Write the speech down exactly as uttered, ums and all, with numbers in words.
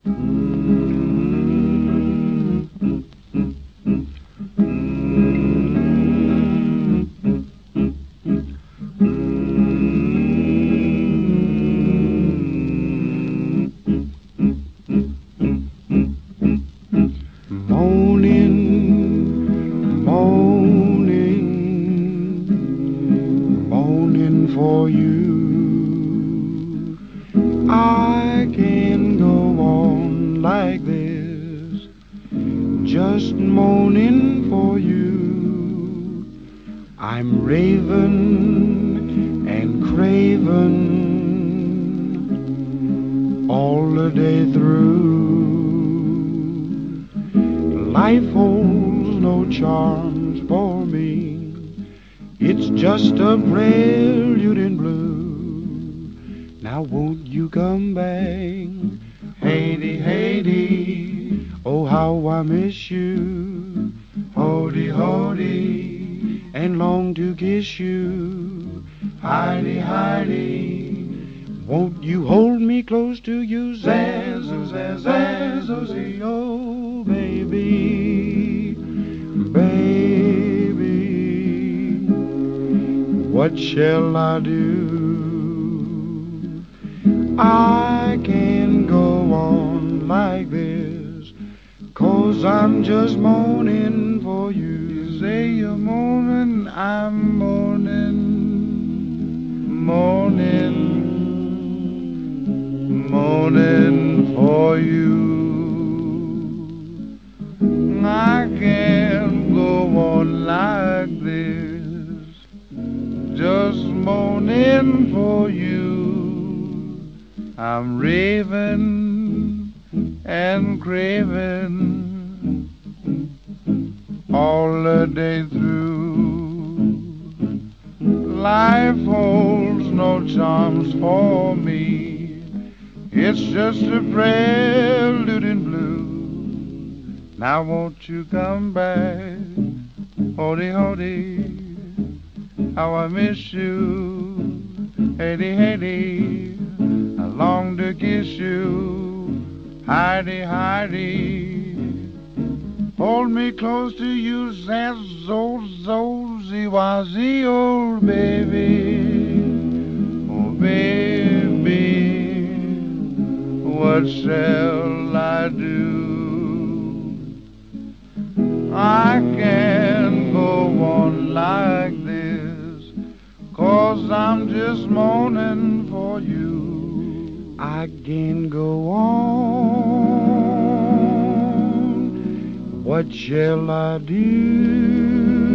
For you, I can go on like this, just moaning for you. I'm raving and craving all the day through. Life holds no charms for me. It's just a prelude in blue. Now won't you come back? Haiti, Haiti, oh how I miss you. Hody, Hody, and long to kiss you. Heidi, Heidi, won't you hold me close to you? Zazoo, zazoo, zazoo, oh baby, baby. What shall I do? I can't go on like this, 'cause I'm just moaning for you. You say you're moaning, I'm moaning, moaning, moaning for you. I can't go on like this, just moaning for you. I'm raving and craving all the day through. Life holds no charms for me. It's just a prelude in blue. Now won't you come back? Hody, hody, how I miss you. Haiti, Haiti, I long to kiss you. Heidi, Heidi, hold me close to you. Zazzo, zozy, wazy, old baby. Oh baby, what shall I do? I can't go on like this, 'cause I'm just moaning for you. I can't go on. What shall I do?